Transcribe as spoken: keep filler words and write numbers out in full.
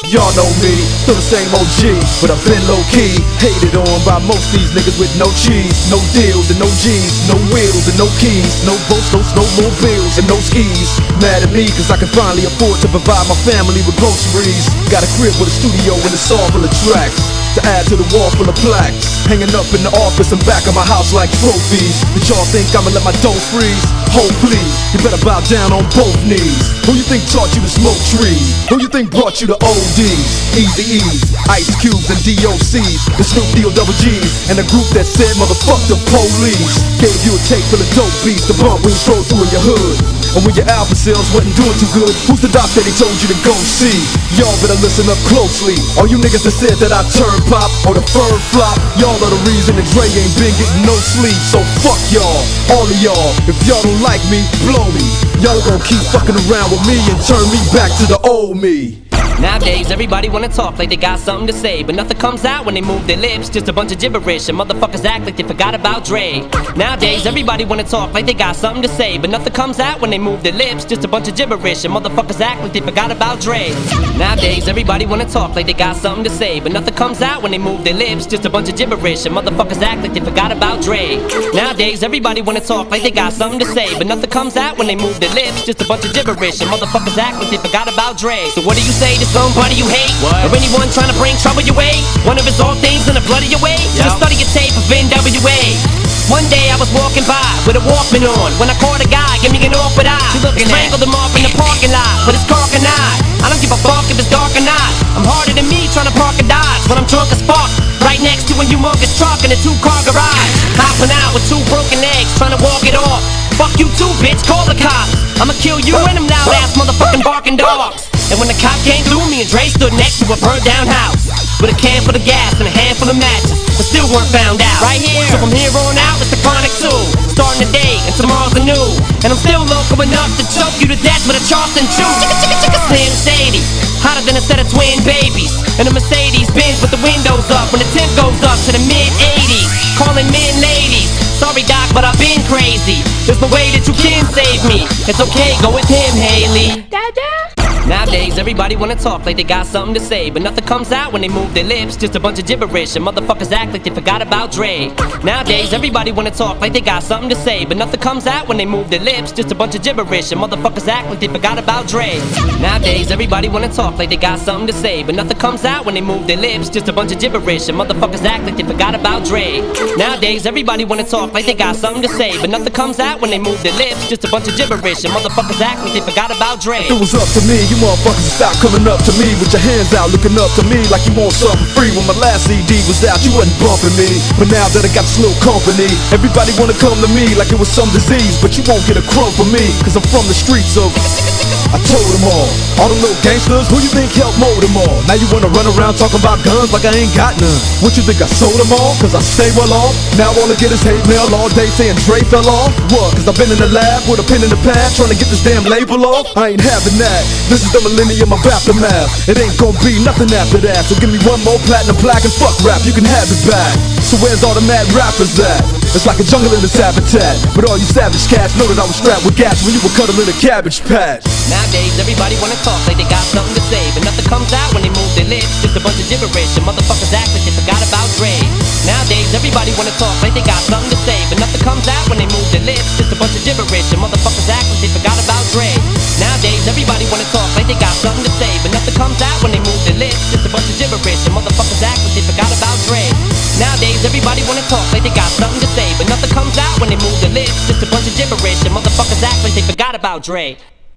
Y'all know me, still the same O G, but I've been low-key, hated on by most these niggas with no cheese, no deals and no G's, no wheels and no keys, no boats, no snowmobiles and no skis. Mad at me cause I can finally afford to provide my family with groceries. Got a crib with a studio and a saw full of tracks to add to the wall full of plaques, hanging up in the office and back of my house like trophies. Did y'all think I'ma let my dough freeze? Hold please, you better bow down on both knees. Who you think taught you to smoke trees? Who you think brought you to O Ds, Easy E's, Ice Cubes and D O C's, the Snoop D O double G's, and the group that said motherfuck the police? Gave you a tape full of dope beats to bump when you stroll through in your hood. And when your album sales wasn't doing too good, who's the doc that he told you to go see? Y'all better listen up closely. All you niggas that said that I turn pop or the firm flop, y'all are the reason that Dre ain't been getting no sleep. So fuck y'all, all of y'all. If y'all don't like me, blow me. Y'all gon' keep fucking around with me and turn me back to the old me. Nowadays, everybody wanna talk like they got something to say, but nothing comes out when they move their lips, just a bunch of gibberish, and motherfuckers act like they forgot about Dre. Nowadays, everybody wanna talk like they got something to say, but nothing comes out when they move their lips, just a bunch of gibberish, and motherfuckers act like they forgot about Dre. Nowadays, everybody wanna talk like they got something to say, but nothing comes out when they move their lips, just a bunch of gibberish, and motherfuckers act like they forgot about Dre. Nowadays, everybody wanna talk like they got something to say, but nothing comes out when they move their lips, just a bunch of gibberish, and motherfuckers act like they forgot about Dre. So what do you say to somebody you hate? What? Or anyone trying to bring trouble your way? One of his old things in the blood of your way? Yep. Just study your tape of N W A. One day I was walking by with a Walkman on, when I caught a guy, give me an awkward eye. She looking strangled him off in the parking lot with his cock and eye. I don't give a fuck if it's dark or not. I'm harder than me trying to park a Dodge when I'm drunk as fuck, right next to a humongous truck in a two-car garage. Hopping out with two broken legs, trying to walk it off. Fuck you too, bitch, call the cops. I'ma kill you and them loud-ass motherfucking barking dogs. And when the cop came through, me and Dre stood next to a burned down house with a can full of gas and a handful of matches, but still weren't found out. Right here, so from here on out, it's the Chronic two. Starting today, and tomorrow's a new. And I'm still local enough to choke you to death with a Charleston chew. Chicka chicka chicka Slim Shady, hotter than a set of twin babies. And a Mercedes Benz with the windows up when the temp goes up to the mid eighties. Calling men ladies, sorry doc, but I've been crazy. There's no way that you can save me. It's okay, go with him, Haley. Dada. Nowadays, everybody wanna talk like they got something to say, but nothing comes out when they move their lips, just a bunch of gibberish, and motherfuckers act like they forgot about Dre. Nowadays, everybody wanna talk like they got something to say, but nothing comes out when they move their lips, just a bunch of gibberish, and motherfuckers act like they forgot about Dre. Nowadays, everybody wanna talk like they got something to say, but nothing comes out when they move their lips, just a bunch of gibberish, and motherfuckers act like they forgot about Dre. Nowadays, everybody wanna talk like they got something to say, but nothing comes out when they move their lips, just a bunch of gibberish, and motherfuckers act like they forgot about Dre. If it was up to me, you motherfuckers stop coming up to me with your hands out, looking up to me like you want something free. When my last C D was out, you wasn't bumping me, but now that I got this little company, everybody wanna come to me like it was some disease, but you won't get a crumb from me, cause I'm from the streets of... I told them all, all the little gangsters, who you think helped mold them all? Now you wanna run around talking about guns like I ain't got none. What you think, I sold them all? Cause I stay well off? Now all I get is hate mail all day saying Dre fell off? What, cause I've been in the lab with a pen in the pad trying to get this damn label off? I ain't having that, this is the millennium of aftermath. It ain't gonna be nothing after that, so give me one more platinum plaque and fuck rap, you can have it back. So where's all the mad rappers at? It's like a jungle in this habitat, but all you savage cats know that I was strapped with gas when you were cuddling a cabbage patch. Nowadays, everybody wanna talk like they got something to say, but nothing comes out when they move their lips, just a bunch of gibberish, and motherfuckers act like they forgot about Dre. Nowadays, everybody wanna talk like they got something to say, but nothing comes out when they move their lips, just a bunch of gibberish, and motherfuckers act like they forgot about Dre. Nowadays, everybody wanna talk like they got something to say, but nothing comes out when they move their lips, just a bunch of gibberish, and motherfuckers act like they forgot about Dre. Nowadays, everybody wanna talk like they got something to say, but nothing comes out when they move their lips, just a bunch of gibberish, and motherfuckers act like they forgot about Dre.